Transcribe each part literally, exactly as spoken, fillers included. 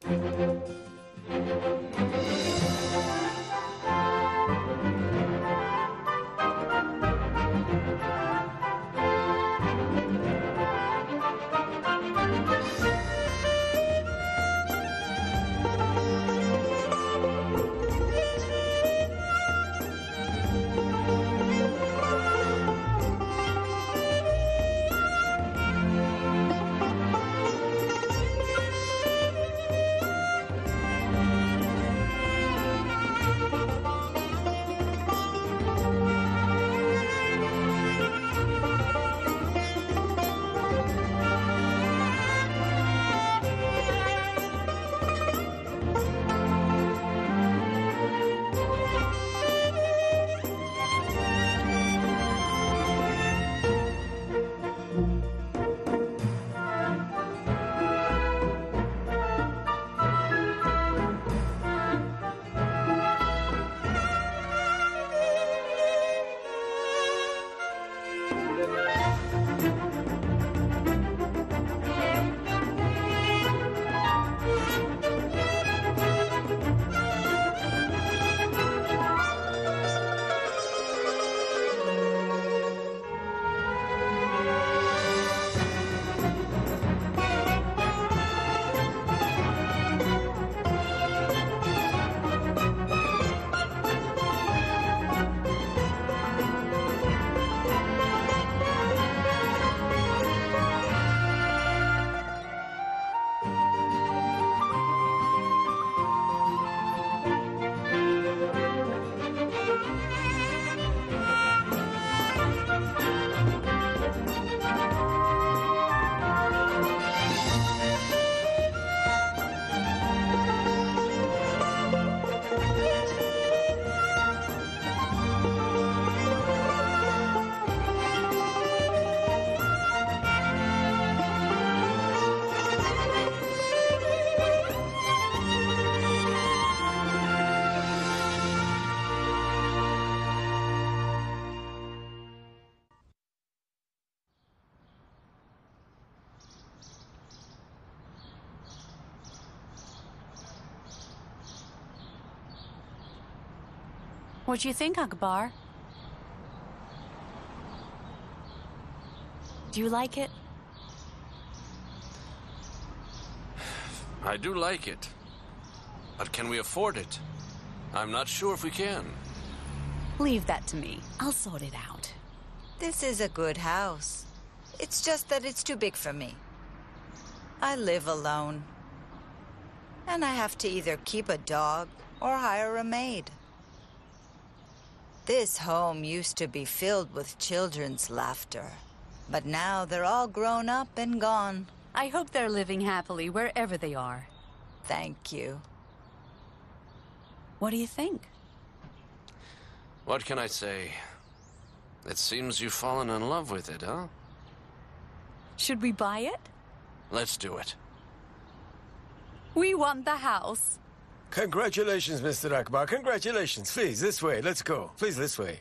What do you think, Akbar? Do you like it? I do like it. But can we afford it? I'm not sure if we can. Leave that to me. I'll sort it out. This is a good house. It's just that it's too big for me. I live alone. And I have to either keep a dog or hire a maid. This home used to be filled with children's laughter. But now they're all grown up and gone. I hope they're living happily wherever they are. Thank you. What do you think? What can I say? It seems you've fallen in love with it, huh? Should we buy it? Let's do it. We want the house. Congratulations, Mister Akbar. Congratulations. Please, this way. Let's go. Please, this way.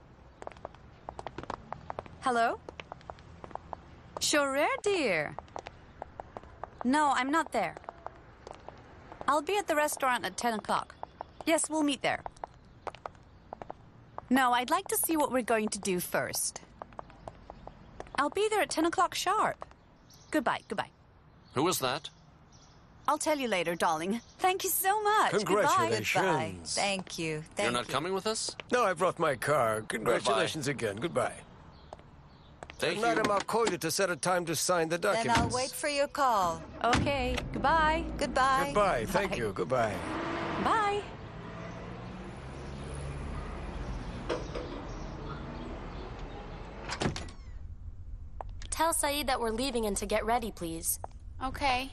Hello? Shorer, dear. No, I'm not there. I'll be at the restaurant at ten o'clock. Yes, we'll meet there. No, I'd like to see what we're going to do first. I'll be there at ten o'clock sharp. Goodbye, goodbye. Who was that? I'll tell you later, darling. Thank you so much. Congratulations. Goodbye. Thank you. Thank You're not you. coming with us? No, I brought my car. Congratulations again. Goodbye. Thank you. Madam, I'll call you to set a time to sign the Then documents. I'll wait for your call. Okay, goodbye. Goodbye. Goodbye. Thank Bye. you. Goodbye. Bye. Tell Saeed that we're leaving and to get ready, please. Okay.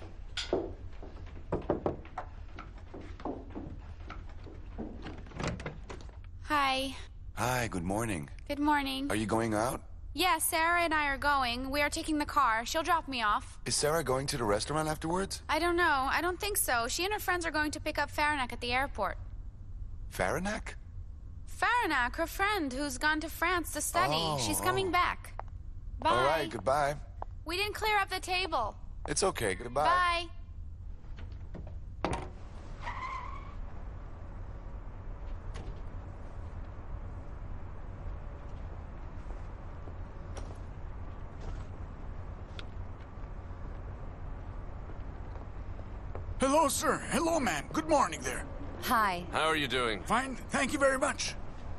Hi. Hi, good morning. Good morning. Are you going out? Yeah, Sarah and I are going. We are taking the car. She'll drop me off. Is Sarah going to the restaurant afterwards? I don't know. I don't think so. She and her friends are going to pick up Faranak at the airport. Faranak? Faranak, her friend who's gone to France to study. Oh, She's coming oh. back. Bye. All right, goodbye. We didn't clear up the table. It's okay, goodbye. Bye. Hello, sir. Hello, ma'am. Good morning there. Hi. How are you doing? Fine. Thank you very much.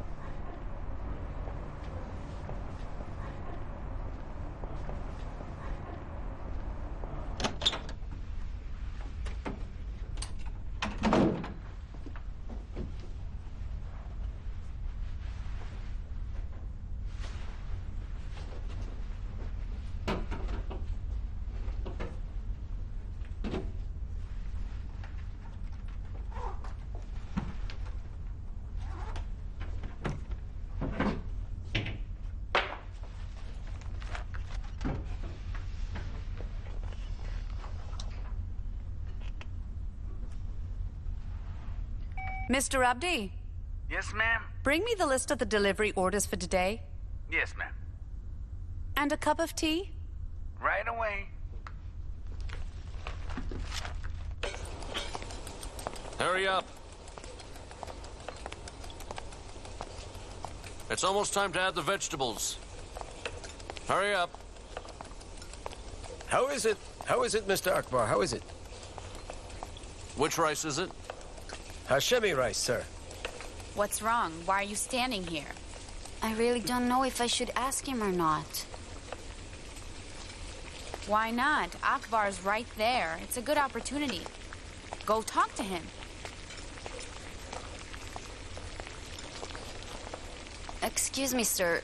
Mister Abdi, Yes, ma'am? bring me the list of the delivery orders for today. Yes, ma'am. And a cup of tea? Right away. Hurry up. It's almost time to add the vegetables. Hurry up. How is it? How is it, Mister Akbar? How is it? Which rice is it? Hashemi rice, sir. What's wrong? Why are you standing here? I really don't know if I should ask him or not. Why not? Akbar's right there. It's a good opportunity. Go talk to him. Excuse me, sir.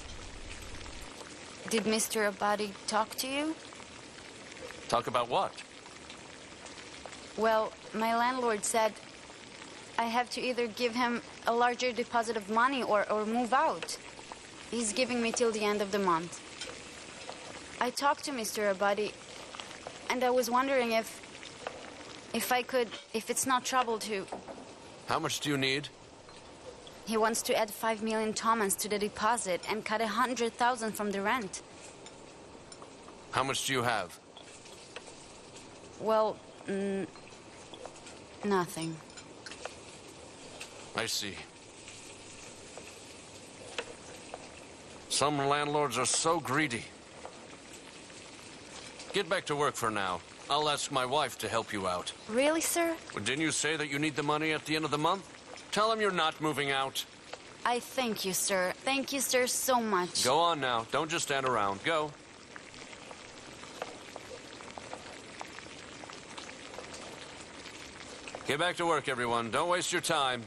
Did Mister Abadi talk to you? Talk about what? Well, my landlord said I have to either give him a larger deposit of money or, or move out. He's giving me till the end of the month. I talked to Mister Abadi, and I was wondering if... if I could... if it's not trouble to... How much do you need? He wants to add five million tomans to the deposit and cut a hundred thousand from the rent. How much do you have? Well, mm, nothing. I see. Some landlords are so greedy. Get back to work for now. I'll ask my wife to help you out. Really, sir? Didn't you say that you need the money at the end of the month? Tell him you're not moving out. I thank you, sir. Thank you, sir, so much. Go on now. Don't just stand around. Go. Get back to work, everyone. Don't waste your time.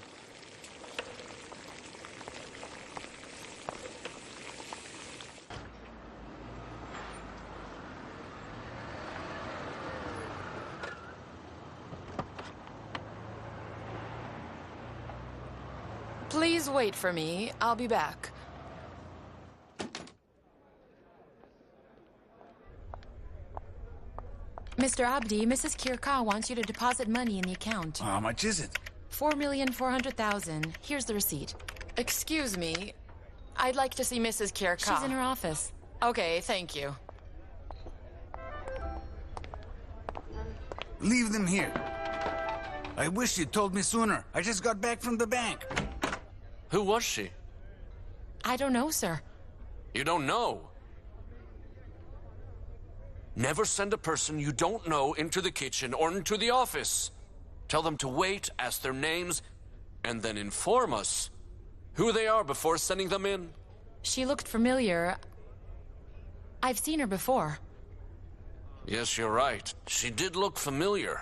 Please wait for me. I'll be back. Mister Abdi, Missus Kirka wants you to deposit money in the account. How much is it? Four million four hundred thousand. Here's the receipt. Excuse me. I'd like to see Missus Kirka. She's in her office. Okay, thank you. Leave them here. I wish you'd told me sooner. I just got back from the bank. Who was she? I don't know, sir. You don't know? Never send a person you don't know into the kitchen or into the office. Tell them to wait, ask their names, and then inform us who they are before sending them in. She looked familiar. I've seen her before. Yes, you're right. She did look familiar.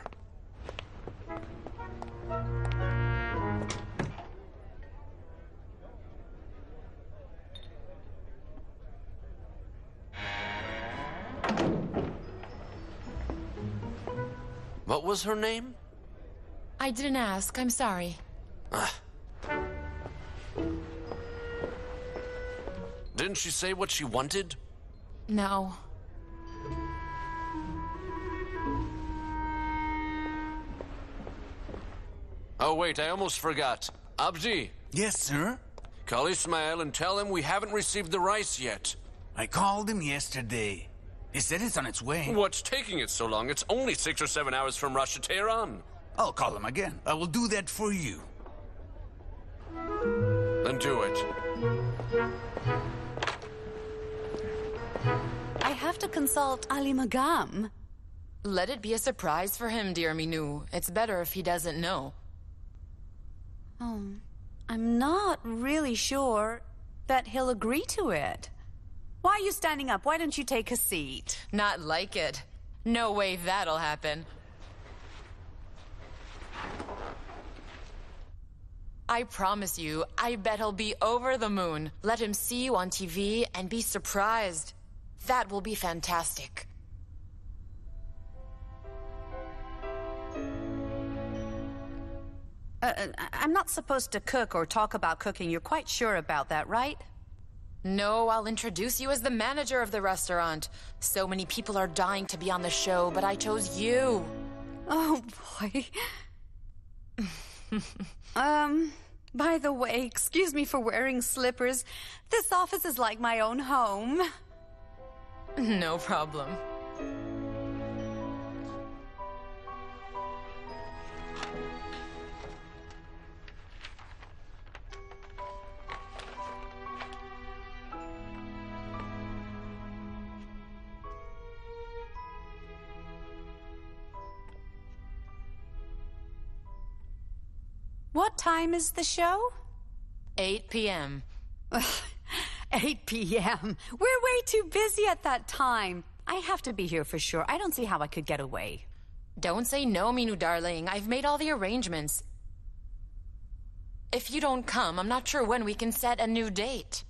What was her name? I didn't ask. I'm sorry. Ah. Didn't she say what she wanted? No. Oh, wait, I almost forgot. Abdi. Yes, sir? Call Ismail and tell him we haven't received the rice yet. I called him yesterday. He said it's on its way. What's taking it so long? It's only six or seven hours from Russia, Tehran. I'll call him again. I will do that for you. Then do it. I have to consult Ali Magam. Let it be a surprise for him, dear Minou. It's better if he doesn't know. Oh, I'm not really sure that he'll agree to it. Why are you standing up? Why don't you take a seat? Not like it. No way that'll happen. I promise you, I bet he'll be over the moon. Let him see you on T V and be surprised. That will be fantastic. Uh, I'm not supposed to cook or talk about cooking. You're quite sure about that, right? No, I'll introduce you as the manager of the restaurant. So many people are dying to be on the show, but I chose you. Oh, boy. um, by the way, excuse me for wearing slippers. This office is like my own home. No problem. What time is the show? eight p m eight p m We're way too busy at that time. I have to be here for sure. I don't see how I could get away. Don't say no, Minou darling. I've made all the arrangements. If you don't come, I'm not sure when we can set a new date.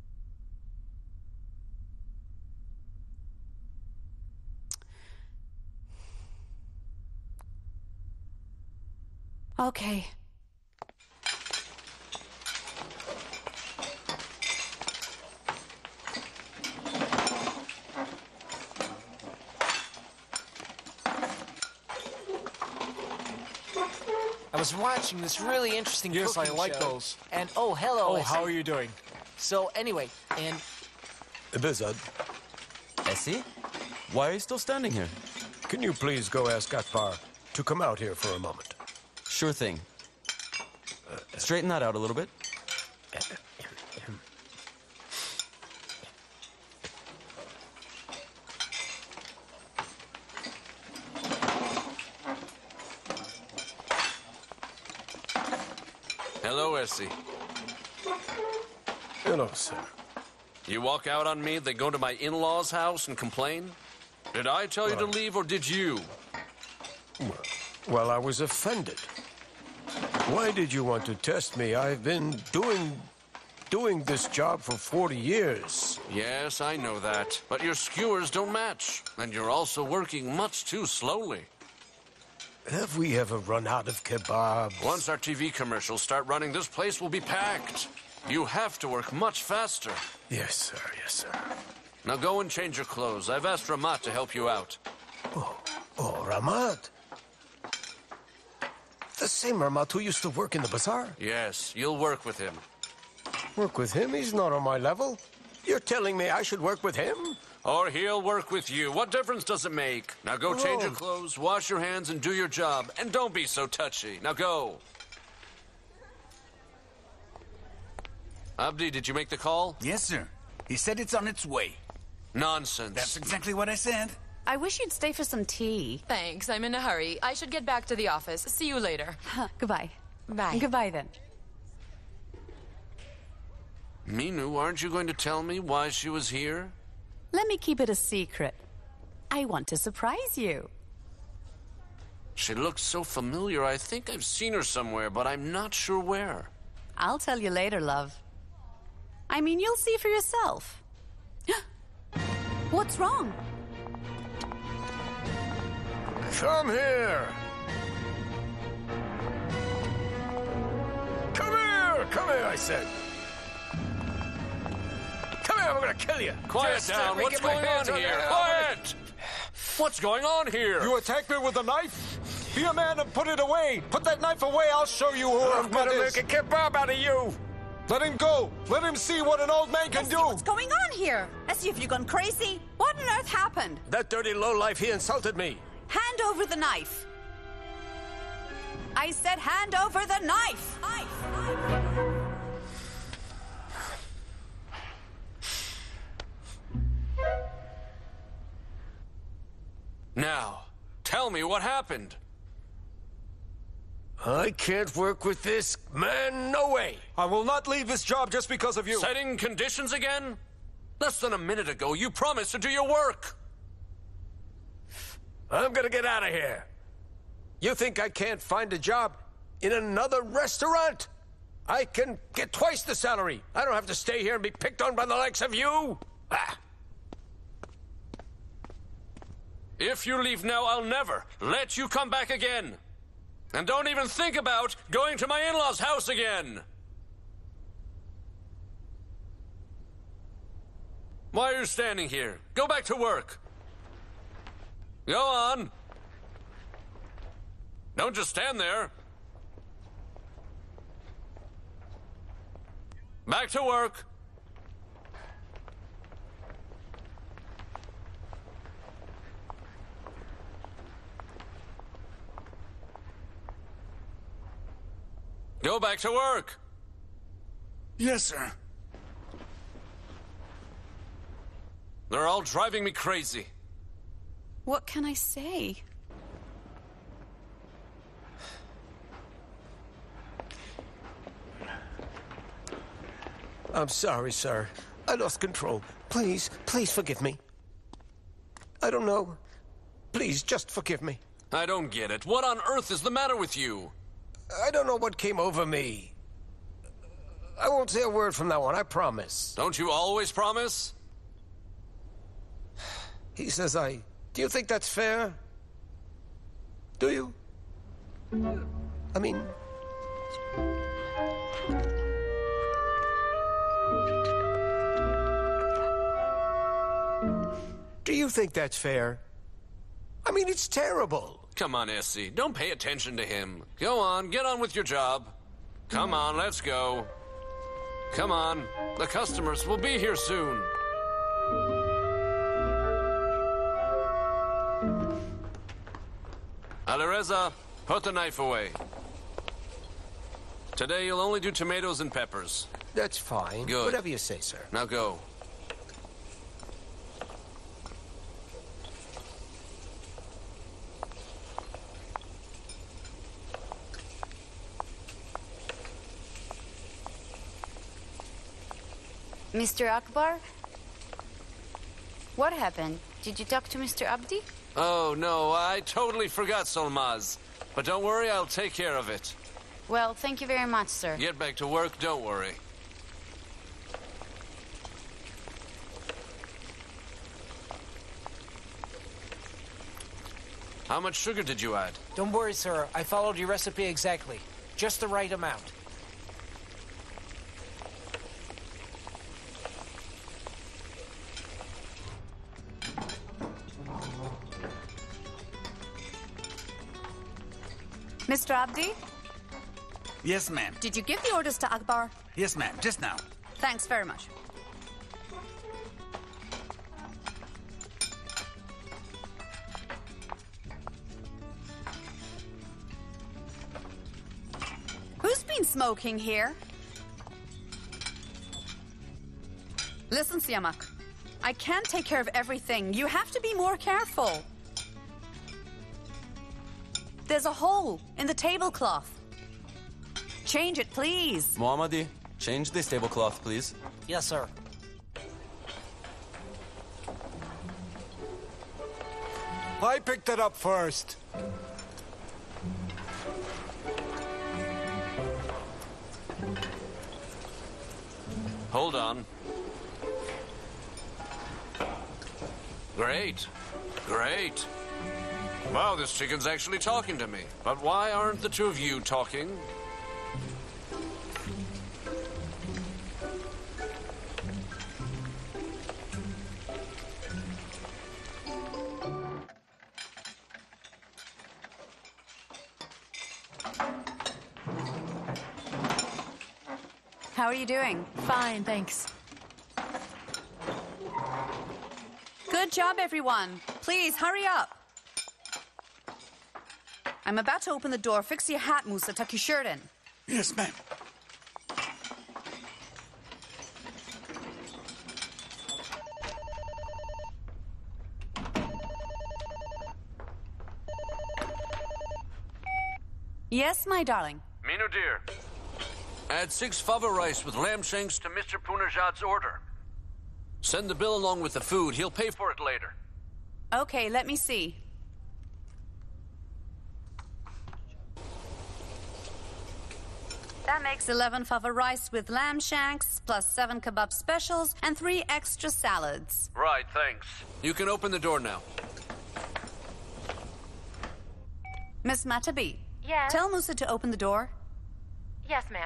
Okay. I was watching this really interesting Yes, I cooking like show, those. And oh, hello. Oh, Essie. how are you doing? So anyway, and Behzad, Essie? Why are you still standing here? can you please go ask Akbar to come out here for a moment? Sure thing. Straighten that out a little bit. Hello, Essie. Hello, sir. You walk out on me, then go to my in-laws' house and complain? Did I tell you to leave, or did you? Well, I was offended. Why did you want to test me? I've been doing... doing this job for forty years. Yes, I know that. But your skewers don't match. And you're also working much too slowly. Have we ever run out of kebabs? Once our T V commercials start running, this place will be packed. You have to work much faster. Yes, sir. Yes, sir. Now go and change your clothes. I've asked Ramat to help you out. Oh, oh, Ramat. The same Ramat who used to work in the bazaar? Yes, you'll work with him. Work with him? He's not on my level. You're telling me I should work with him? Or he'll work with you. What difference does it make? Now go change your Oh. clothes, wash your hands, and do your job. And don't be so touchy. Now go. Abdi, did you make the call? Yes, sir. He said it's on its way. Nonsense. That's exactly what I said. I wish you'd stay for some tea. Thanks, I'm in a hurry. I should get back to the office. See you later. Goodbye. Bye. Goodbye, then. Minou, aren't you going to tell me why she was here? Let me keep it a secret. I want to surprise you. She looks so familiar. I think I've seen her somewhere, but I'm not sure where. I'll tell you later, love. I mean, you'll see for yourself. What's wrong? Come here! Come here! Come here, I said! Come here, I'm gonna kill you! Quiet Just down. let me What's get my going on hands here? you. Quiet! What's going on here? You attacked me with a knife? Be a man and put it away. Put that knife away. I'll show you who I'm Ahmad gonna is. make a kebab out of you! Let him go. Let him see what an old man can Essie, do. what's going on here? Essie, have you gone crazy? What on earth happened? That dirty lowlife, he insulted me. Hand over the knife. I said hand over the knife. Knife. Now, Tell me what happened. I can't work with this man, no way. I will not leave this job just because of you. Setting conditions again? Less than a minute ago, you promised to do your work. I'm gonna get out of here. You think I can't find a job in another restaurant? I can get twice the salary. I don't have to stay here and be picked on by the likes of you. Ah. If you leave now, I'll never let you come back again. And don't even think about going to my in-laws' house again. Why are you standing here? Go back to work. Go on. Don't just stand there. Back to work. Go back to work. Yes, sir. They're all driving me crazy. What can I say? I'm sorry, sir. I lost control. Please, please forgive me. I don't know. Please, just forgive me. I don't get it. What on earth is the matter with you? I don't know what came over me. I won't say a word from now on, I promise. Don't you always promise? He says I... Do you think that's fair? Do you? I mean... Do you think that's fair? I mean, it's terrible. Come on, Essie. Don't pay attention to him. Go on, get on with your job. Come on, let's go. Come on. The customers will be here soon. Alireza, put the knife away. Today you'll only do tomatoes and peppers. That's fine. Good. Whatever you say, sir. Now go. Mister Akbar? What happened? Did you talk to Mister Abdi? Oh, no, I totally forgot, Solmaz. But don't worry, I'll take care of it. Well, thank you very much, sir. Get back to work, don't worry. How much sugar did you add? Don't worry, sir. I followed your recipe exactly. Just the right amount. Mister Abdi? Yes, ma'am. Did you give the orders to Akbar? Yes, ma'am. Just now. Thanks very much. Who's been smoking here? Listen, Siamak. I can't take care of everything. You have to be more careful. There's a hole in the tablecloth. Change it, please. Mohammadi, change this tablecloth, please. Yes, sir. I picked it up first. Hold on. Great. Great. Wow, this chicken's actually talking to me. But why aren't the two of you talking? How are you doing? Fine, thanks. Good job, everyone. Please, hurry up. I'm about to open the door. Fix your hat, Musa. Tuck your shirt in. Yes, ma'am. Yes, my darling. Minu dear, add six fava rice with lamb shanks to Mister Punajad's order. Send the bill along with the food. He'll pay for it later. Okay, let me see. That makes eleven fava rice with lamb shanks, plus seven kebab specials, and three extra salads. Right, thanks. You can open the door now. Miss Matabi. Yes? Tell Musa to open the door. Yes, ma'am.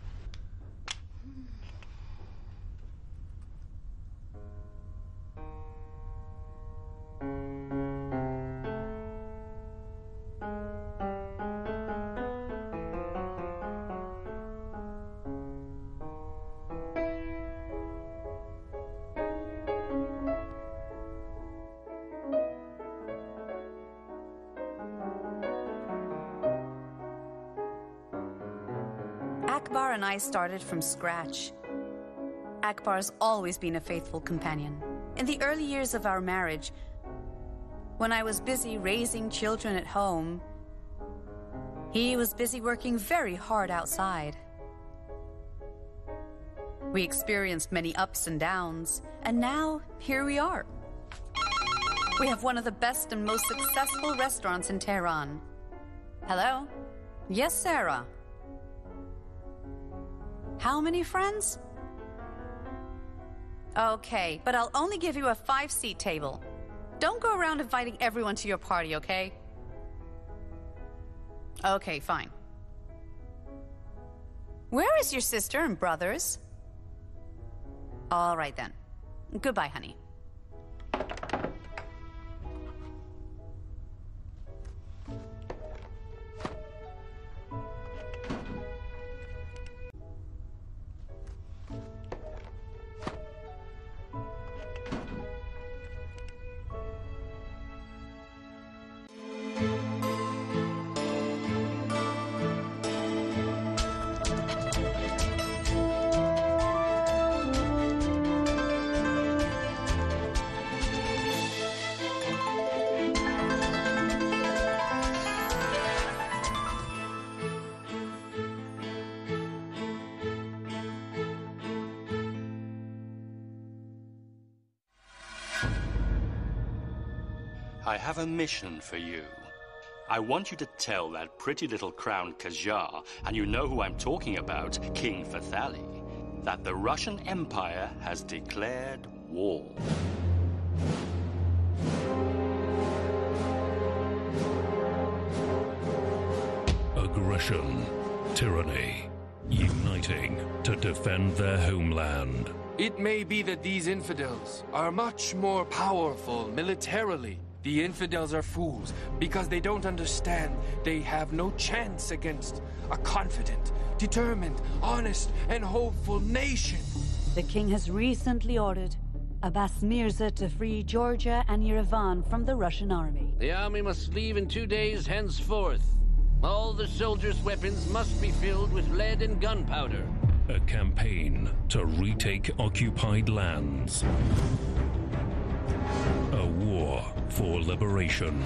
Akbar and I started from scratch. Akbar's always been a faithful companion. In the early years of our marriage, when I was busy raising children at home, he was busy working very hard outside. We experienced many ups and downs, and now here we are. We have one of the best and most successful restaurants in Tehran. Hello? Yes, Sarah. How many friends? Okay, but I'll only give you a five-seat table. Don't go around inviting everyone to your party, okay? Okay, fine. Where is your sister and brothers? All right then. Goodbye, honey. I have a mission for you. I want you to tell that pretty little crown Qajar, and you know who I'm talking about, King Fathali, that the Russian Empire has declared war. Aggression, tyranny, uniting to defend their homeland. It may be that these infidels are much more powerful militarily. The infidels are fools because they don't understand they have no chance against a confident, determined, honest, and hopeful nation. The king has recently ordered Abbas Mirza to free Georgia and Yerevan from the Russian army. The army must leave in two days henceforth. All the soldiers' weapons must be filled with lead and gunpowder. A campaign to retake occupied lands. A war for liberation.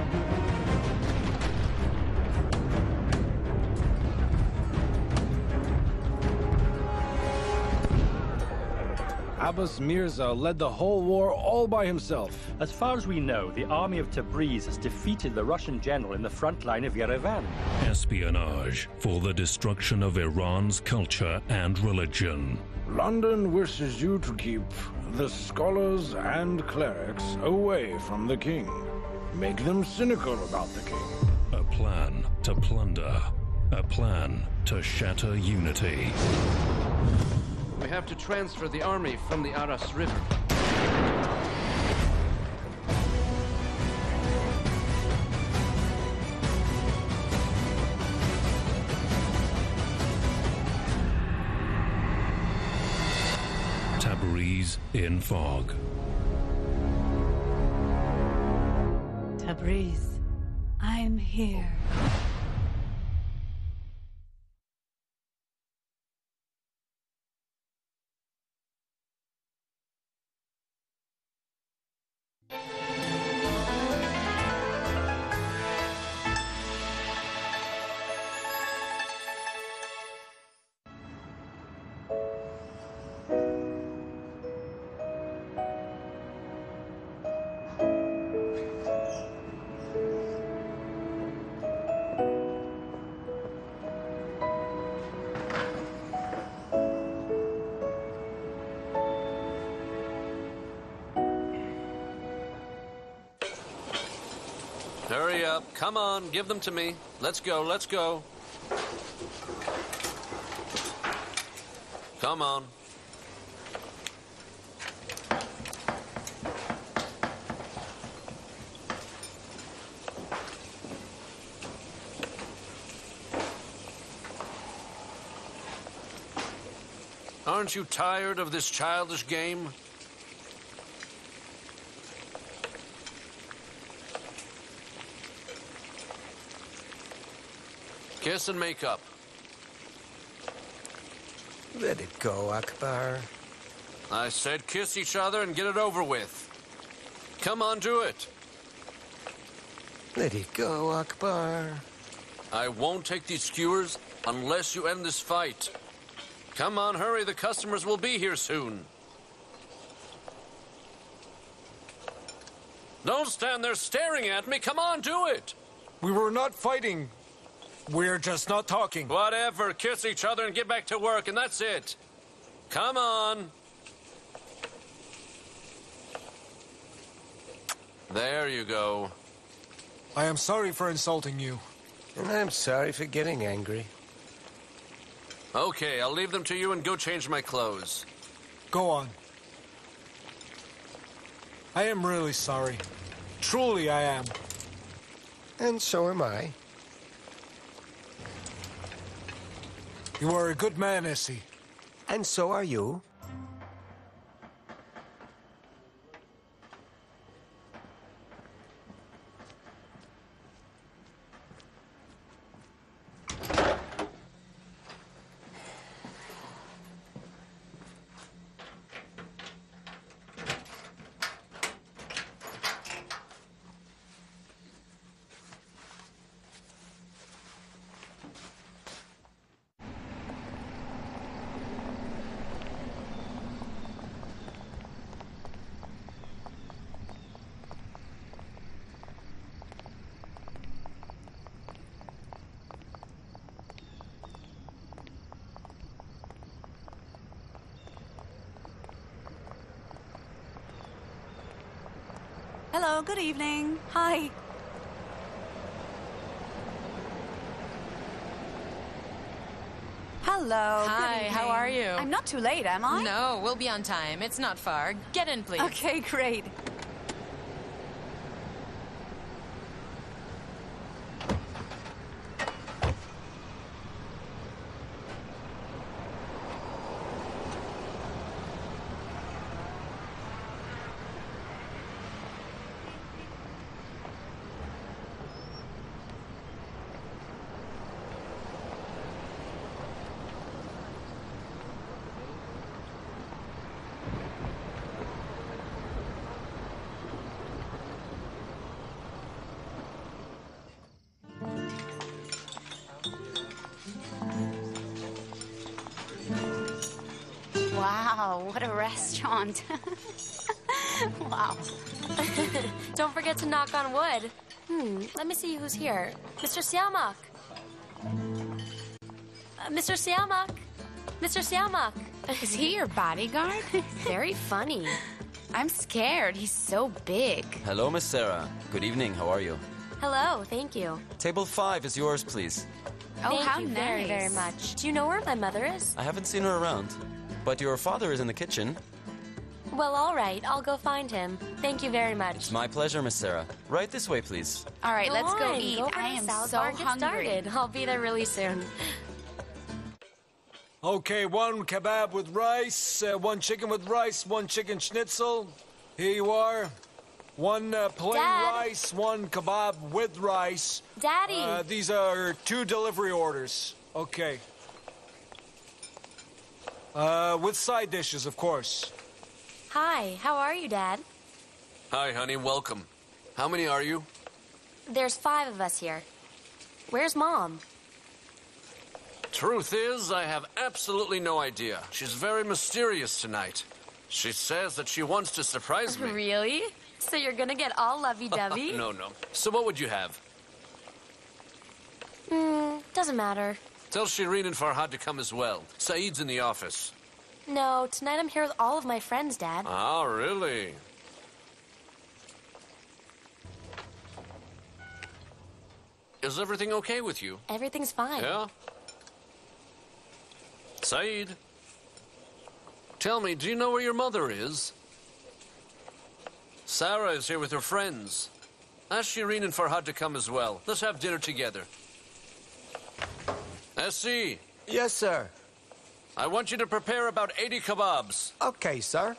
Abbas Mirza led the whole war all by himself. As far as we know, the army of Tabriz has defeated the Russian general in the front line of Yerevan. Espionage for the destruction of Iran's culture and religion. London wishes you to keep the scholars and clerics away from the king. Make them cynical about the king. A plan to plunder. A plan to shatter unity. We have to transfer the army from the Aras River. Tabriz in fog. Tabriz, I'm here. Hurry up. Come on, give them to me. Let's go, let's go. Come on. Aren't you tired of this childish game? Kiss and make up. Let it go, Akbar. I said kiss each other and get it over with. Come on, do it. Let it go, Akbar. I won't take these skewers unless you end this fight. Come on, hurry. The customers will be here soon. Don't stand there staring at me. Come on, do it. We were not fighting. We're just not talking. Whatever. Kiss each other and get back to work, and that's it. Come on. There you go. I am sorry for insulting you. And I'm sorry for getting angry. Okay, I'll leave them to you and go change my clothes. Go on. I am really sorry. Truly, I am. And so am I. You are a good man, Essie. And so are you. Hello, good evening. Hi. Hello. Hi, how are you? I'm not too late, am I? No, we'll be on time. It's not far. Get in, please. Okay, great. Wow, what a restaurant. Wow. Don't forget to knock on wood. Hmm, let me see who's here. Mister Siamak. Uh, Mister Siamak. Mister Siamak. Is he your bodyguard? Very funny. I'm scared. He's so big. Hello, Miss Sarah. Good evening. How are you? Hello, thank you. Table five is yours, please. Oh, thank how you nice. very, very much. Do you know where my mother is? I haven't seen her around, but your father is in the kitchen. Well, all right. I'll go find him. Thank you very much. It's my pleasure, Miss Sarah. Right this way, please. All right, Go let's go on, eat. Go over I to am salad so bar and get hungry. started. I'll be there really soon. Okay, one kebab with rice, uh, one chicken with rice, one chicken schnitzel. Here you are. One uh, plain Dad. rice, one kebab with rice. Daddy. Uh, these are two delivery orders. Okay. Uh, with side dishes, of course. Hi, how are you, Dad? Hi, honey. Welcome. How many are you? There's five of us here. Where's Mom? Truth is, I have absolutely no idea. She's very mysterious tonight. She says that she wants to surprise me. Really? So you're gonna get all lovey-dovey? No, no. So what would you have? Hmm, doesn't matter. Tell Shireen and Farhad to come as well. Saeed's in the office. No, tonight I'm here with all of my friends, Dad. Ah, really? is everything okay with you? Everything's fine. Yeah? Saeed? Tell me, do you know where your mother is? Sarah is here with her friends. Ask Shireen and Farhad to come as well. Let's have dinner together. S C. Yes, sir. I want you to prepare about eighty kebabs. Okay, sir.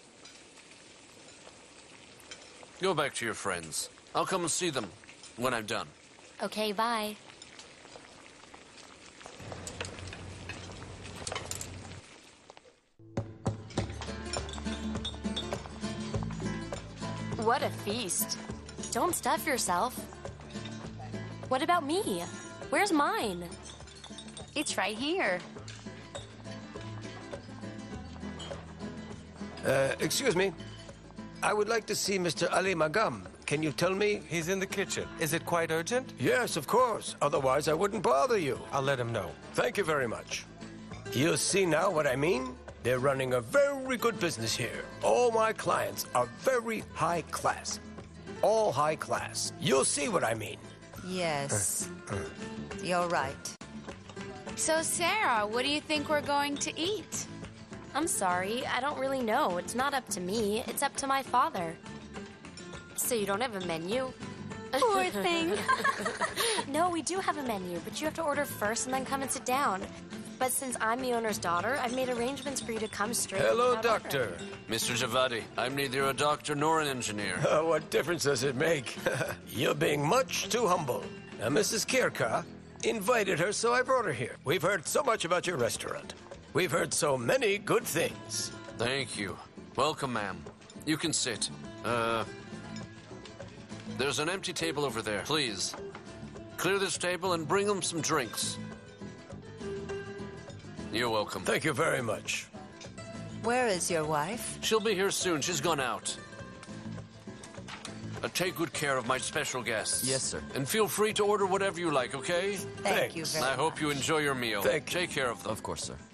Go back to your friends. I'll come and see them when I'm done. Okay, bye. What a feast. Don't stuff yourself. What about me? Where's mine? It's right here. Uh, excuse me. I would like to see Mister Ali Magam. Can you tell me? He's in the kitchen. Is it quite urgent? Yes, of course. Otherwise, I wouldn't bother you. I'll let him know. Thank you very much. You see now what I mean? They're running a very good business here. All my clients are very high class. All high class. You'll see what I mean. Yes. You're right. So, Sarah, what do you think we're going to eat? I'm sorry, I don't really know. It's not up to me. It's up to my father. So you don't have a menu? Poor thing. No, we do have a menu, but you have to order first and then come and sit down. But since I'm the owner's daughter, I've made arrangements for you to come straight. Hello, doctor. Order. Mister Javadi, I'm neither a doctor nor an engineer. Uh, what difference does it make? You're being much too humble. Now, Missus Kirka invited her, so I brought her here. We've heard so much about your restaurant. We've heard so many good things. Thank you. Welcome, ma'am. You can sit. Uh... There's an empty table over there. Please, clear this table and bring them some drinks. You're welcome. Thank you very much. Where is your wife? She'll be here soon. She's gone out. Uh, take good care of my special guests. Yes, sir. And feel free to order whatever you like, okay? Thank Thanks. you very I much. hope you enjoy your meal. Thank you. Take care of them. Of course, sir.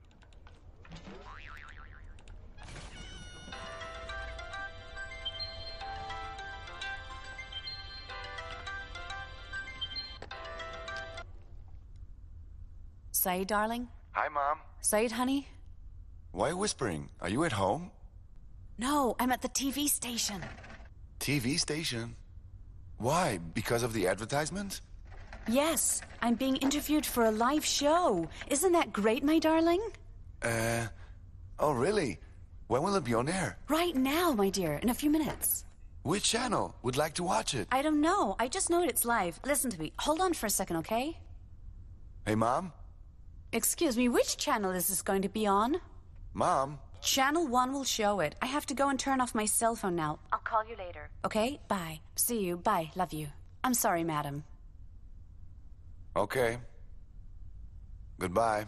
Saeed, darling? Hi, Mom. Saeed, honey? Why whispering? Are you at home? No, I'm at the T V station. T V station? Why? Because of the advertisement? Yes, I'm being interviewed for a live show. Isn't that great, my darling? Uh, oh, really? When will it be on air? Right now, my dear, in a few minutes. Which channel? Would like to watch it. I don't know. I just know it's live. Listen to me. Hold on for a second, okay? Hey, Mom? Excuse me, which channel is this going to be on? Mom? Channel one will show it. I have to go and turn off my cell phone now. I'll call you later. Okay? Bye. See you. Bye. Love you. I'm sorry, madam. Okay. Goodbye.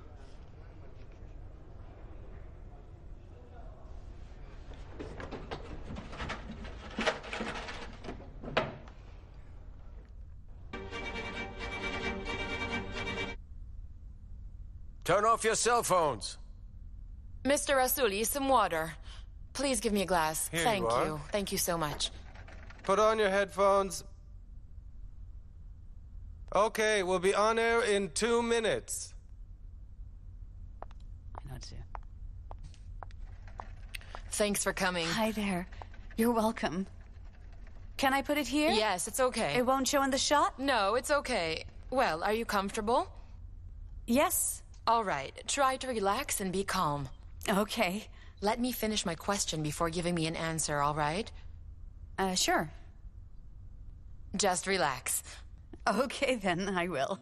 Turn off your cell phones. Mister Rasuli, some water. Please give me a glass. Here Thank you are. you. Thank you so much. Put on your headphones. Okay, we'll be on air in two minutes. I know too. Thanks for coming. Hi there. You're welcome. Can I put it here? Yes, it's okay. It won't show in the shot? No, it's okay. Well, are you comfortable? Yes. All right. Try to relax and be calm. Okay. Let me finish my question before giving me an answer, all right? Uh, sure. Just relax. Okay, then, I will.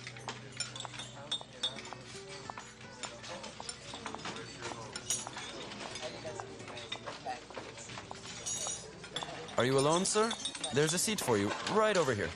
Are you alone, sir? There's a seat for you, right over here.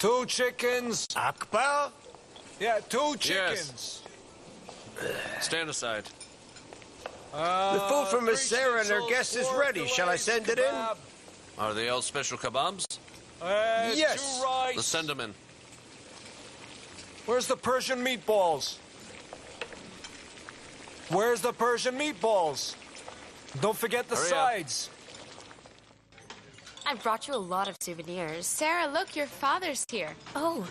Two chickens. Akbar? Yeah, two chickens. Yes. Stand aside. Uh, the food from Miss three Sarah and her schnitzels, guest is four ready. Shall I fillets, send it kebab. in? Are they all special kebabs? Uh, Yes. two rice. Let's send them in. Where's the Persian meatballs? Where's the Persian meatballs? Don't forget the Hurry up. sides. I brought you a lot of souvenirs. Sarah, look, your father's here. Oh.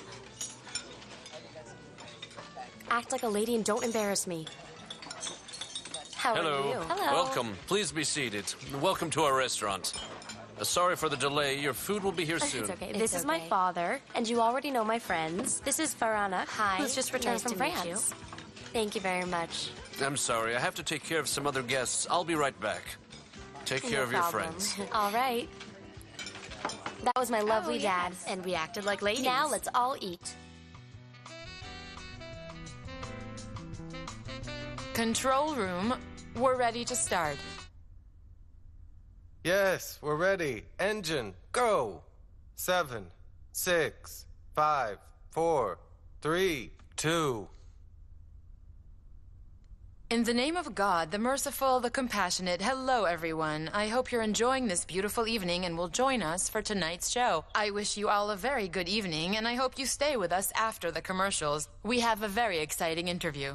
Act like a lady and don't embarrass me. How Hello. are you? Hello. Welcome. Please be seated. Welcome to our restaurant. Uh, sorry for the delay. Your food will be here soon. It's okay. This is my father, and you already know my friends. This is Farana, Hi. who's just returned Nice from to meet France. Thank you very much. I'm sorry. I have to take care of some other guests. I'll be right back. Take care No of your problem. friends. All right. That was my lovely Oh, dad. yes. And we acted like ladies. Now let's all eat. Control room, we're ready to start. Yes, we're ready. Engine, go. Seven, six, five, four, three, two. In the name of God, the merciful, the compassionate, hello everyone. I hope you're enjoying this beautiful evening and will join us for tonight's show. I wish you all a very good evening, and I hope you stay with us after the commercials. We have a very exciting interview.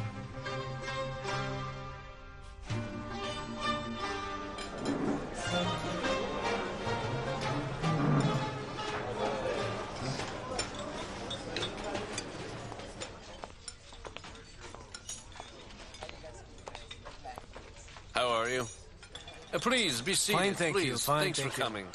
How are you? Uh, please, be seated. Fine, thank please. you. Fine, Thanks thank for you. coming.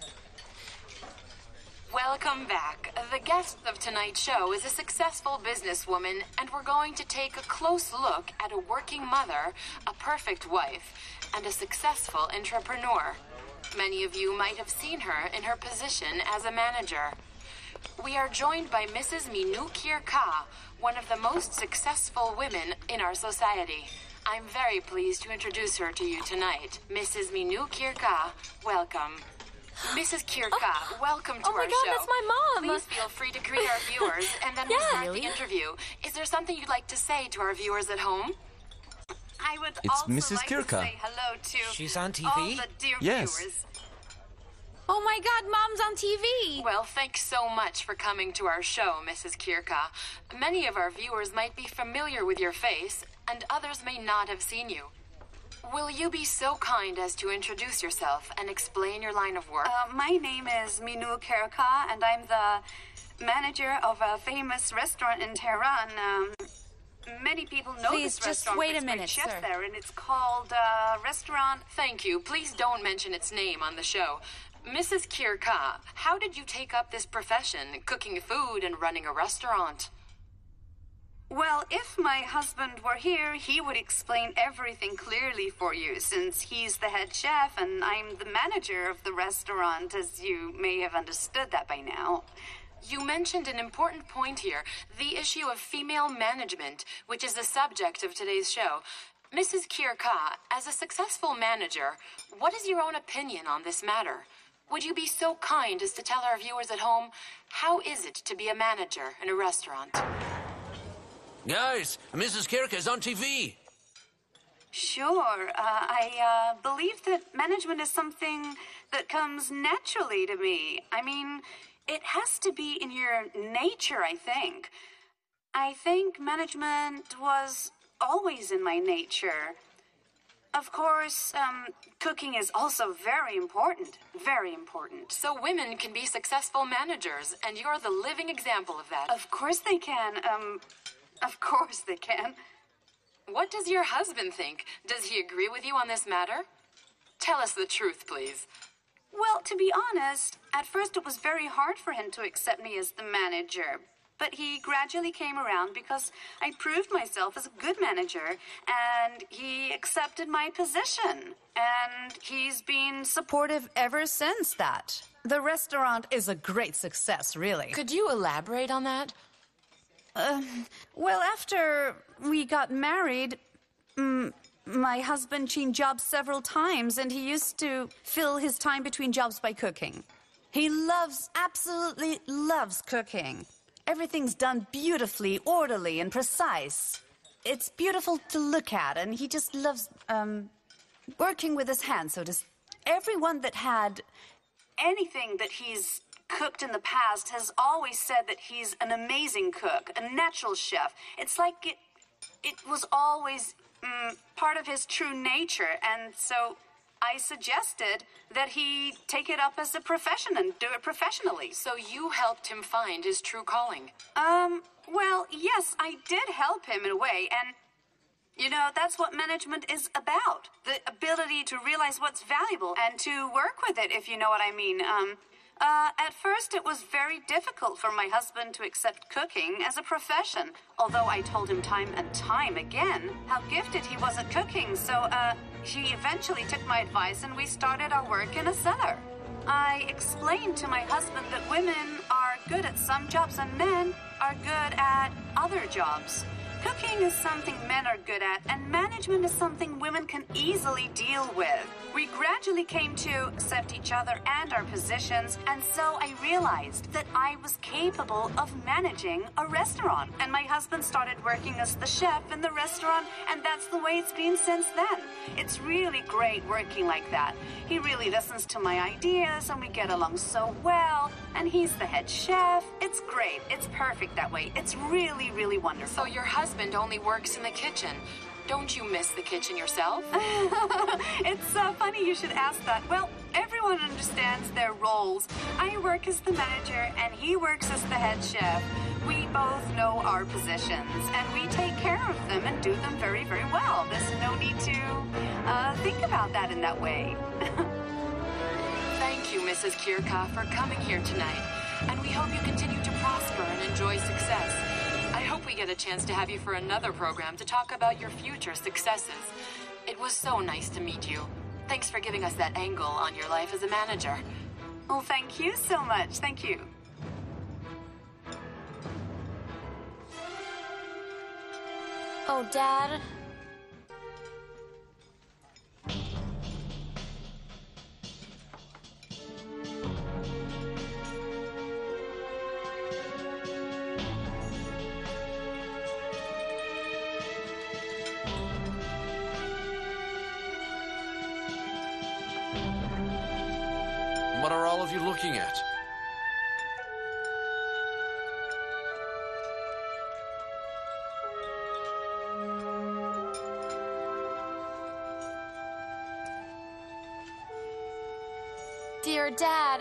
Welcome back. The guest of tonight's show is a successful businesswoman, and we're going to take a close look at a working mother, a perfect wife, and a successful entrepreneur. Many of you might have seen her in her position as a manager. We are joined by Missus Minukir Ka, one of the most successful women in our society. I'm very pleased to introduce her to you tonight. Missus Minukir Ka, welcome. Missus Kirka, Oh. welcome to Oh my our God, show. that's my mom. Please feel free to greet our viewers, and then we'll Yeah. start Really? the interview. Is there something you'd like to say to our viewers at home? I would It's also Missus like Kirka. to say hello to She's on T V? all the dear Yes. viewers. Oh my God, Mom's on T V. Well, thanks so much for coming to our show, Missus Kirka. Many of our viewers might be familiar with your face, and others may not have seen you. Will you be so kind as to introduce yourself and explain your line of work? Uh, my name is Minu Kerka, and I'm the manager of a famous restaurant in Tehran. Um, many people know Please, this just restaurant. wait with a great minute, chef sir. there, and it's called uh, Restaurant. Thank you. Please don't mention its name on the show. Missus Kirka, how did you take up this profession, cooking food and running a restaurant? Well, if my husband were here, he would explain everything clearly for you, since he's the head chef and I'm the manager of the restaurant, as you may have understood that by now. You mentioned an important point here, the issue of female management, which is the subject of today's show. Missus Kirka, as a successful manager, what is your own opinion on this matter? Would you be so kind as to tell our viewers at home, how is it to be a manager in a restaurant? Guys, Missus Kirka is on T V. Sure. Uh, I uh, believe that management is something that comes naturally to me. I mean, it has to be in your nature, I think. I think management was always in my nature. Of course, um, cooking is also very important. Very important. So women can be successful managers, and you're the living example of that. Of course they can. Um, of course they can. What does your husband think? Does he agree with you on this matter? Tell us the truth, please. Well, to be honest, at first it was very hard for him to accept me as the manager. But he gradually came around because I proved myself as a good manager, and he accepted my position. And he's been supportive ever since that. The restaurant is a great success, really. Could you elaborate on that? Uh, well, after we got married, mm, my husband changed jobs several times, and he used to fill his time between jobs by cooking. He loves, absolutely loves cooking. Everything's done beautifully, orderly, and precise. It's beautiful to look at, and he just loves, um, working with his hands, so does everyone that had... Anything that he's cooked in the past has always said that he's an amazing cook, a natural chef. It's like it, it was always mm, part of his true nature, and so I suggested that he take it up as a profession and do it professionally. So you helped him find his true calling? Um, well, yes, I did help him in a way, and, you know, that's what management is about. The ability to realize what's valuable and to work with it, if you know what I mean. Um, uh, at first it was very difficult for my husband to accept cooking as a profession, although I told him time and time again how gifted he was at cooking, so, uh, he eventually took my advice and we started our work in a cellar. I explained to my husband that women are good at some jobs and men are good at other jobs. Cooking is something men are good at, and management is something women can easily deal with. We gradually came to accept each other and our positions, and so I realized that I was capable of managing a restaurant. And my husband started working as the chef in the restaurant, and that's the way it's been since then. It's really great working like that. He really listens to my ideas, and we get along so well, and he's the head chef. It's great. It's perfect that way. It's really, really wonderful. So your husband only works in the kitchen. Don't you miss the kitchen yourself? It's uh, funny you should ask that. Well, everyone understands their roles. I work as the manager, and he works as the head chef. We both know our positions, and we take care of them and do them very, very well. There's no need to uh, think about that in that way. Thank you, Missus Kirchhoff, for coming here tonight, and we hope you continue to prosper and enjoy success. I hope we get a chance to have you for another program to talk about your future successes. It was so nice to meet you. Thanks for giving us that angle on your life as a manager. Well, thank you so much. Thank you. Oh, Dad. What are all of you looking at? Dear Dad.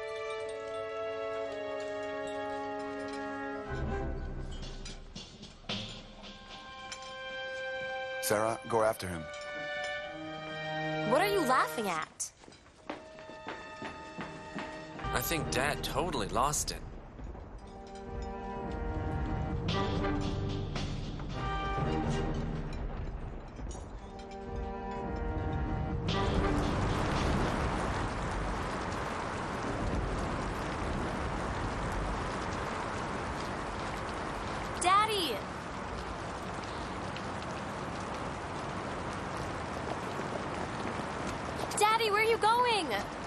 Sarah, go after him. What are you laughing at? I think Dad totally lost it. Daddy! Daddy, where are you going?